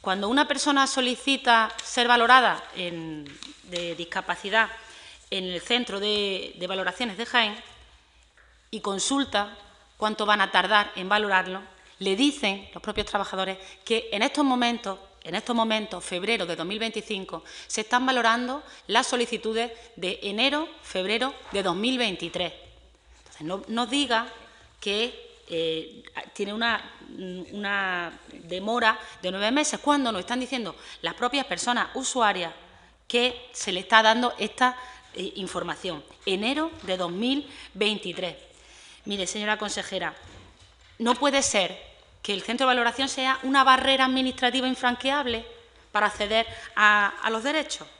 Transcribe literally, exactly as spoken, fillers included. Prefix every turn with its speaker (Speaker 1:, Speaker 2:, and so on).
Speaker 1: cuando una persona solicita ser valorada en, de discapacidad en el Centro de, de Valoraciones de Jaén y consulta cuánto van a tardar en valorarlo, le dicen los propios trabajadores que en estos momentos, en estos momentos, febrero de dos mil veinticinco, se están valorando las solicitudes de enero, febrero de dos mil veintitrés. Entonces, no nos diga que eh, tiene una, una demora de nueve meses, cuando nos están diciendo las propias personas usuarias que se le está dando esta eh, información. Enero de dos mil veintitrés. Mire, señora consejera, no puede ser que el centro de valoración sea una barrera administrativa infranqueable para acceder a, a los derechos.